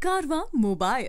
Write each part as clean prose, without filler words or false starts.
कारवा मोबाइल।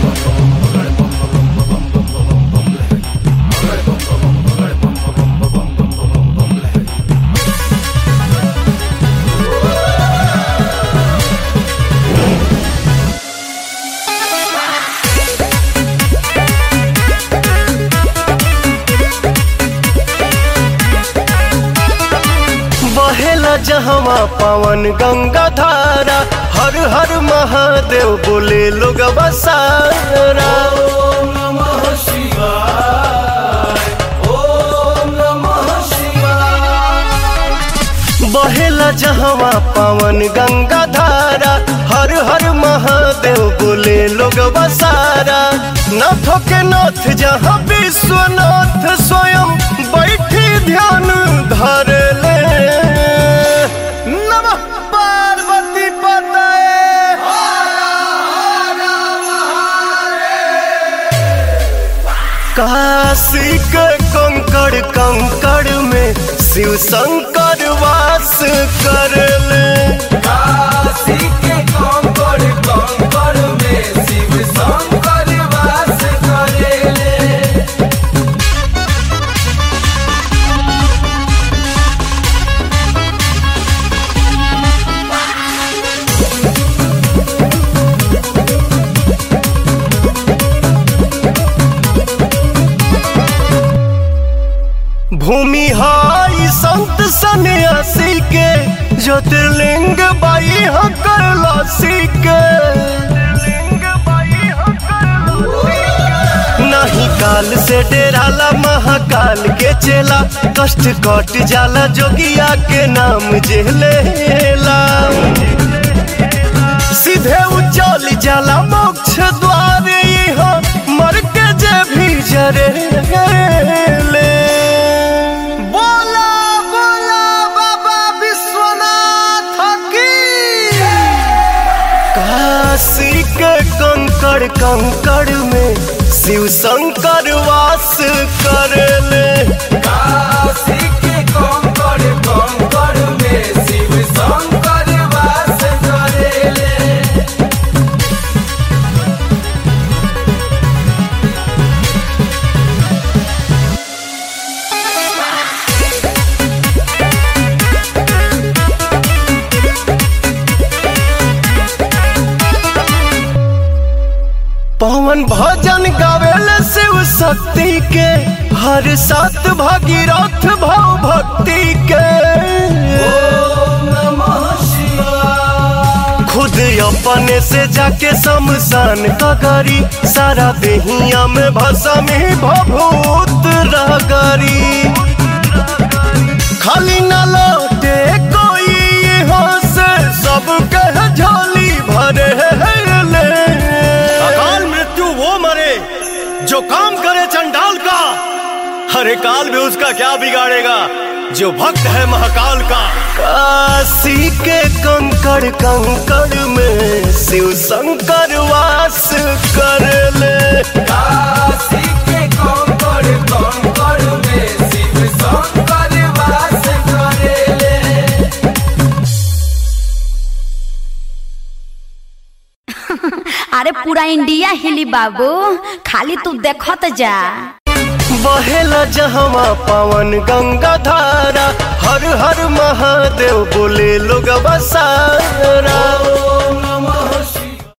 बहेला जहवा पावन गंगा धारा, हर हर महादेव बोले लोग बसारा। ओम नमः शिवाय, ओम नमः शिवाय। बहेला जहवा पावन गंगा धारा, हर हर महादेव बोले लोग बसारा। नाथों के नाथ जहाँ विश्वनाथ स्वयं बैठी ध्यान धर ले। नमः पार्वती पतये। काशी के कंकड़ कंकड़ में शिव शंकर वास कर ले। काशी के कंकड़ कंकड़ में शिव शंकर वास करेले। भूमि हाई संत सन्यासी के, ज्योतिर्लिंग बाई हकर लासी के। नहीं काल से डेराला महाकाल के चेला, कष्ट कट जाला जोगिया के नाम जेलेला। सीधे उचल जाला मोक्ष द्वार, यहाँ मर के जे भी जरे ले। काशी के कंकड़ कंकड़ में शिव शंकर वास कर ले। काशी के कंकड़ कंकड़ में शिव शंकर वास करेले। पवन भजन गावेले शिव शक्ति के, हर सात भागीरथ भाव भक्ति के। ओम नमः शिवाय। खुद अपने से जाके शमशान का करी, सारा देहिया में भस्म भभूत रगरी। खाली न लौटे कोई यहाँ से, सबके झोली भरे ले। वो मरे जो काम करे चंडाल का, हरे काल भी उसका क्या बिगाड़ेगा जो भक्त है महाकाल का। काशी के कंकड़ कंकड़ में शिव शंकर वास कर ले। काशी के कंकड़ कंकड़ में शिव शंकर वास करेले। अरे पूरा इंडिया हिली बाबू, खाली तू देखत जा। बहेला जहवा पावन गंगा धारा, हर हर महादेव बोले लोग बसारा।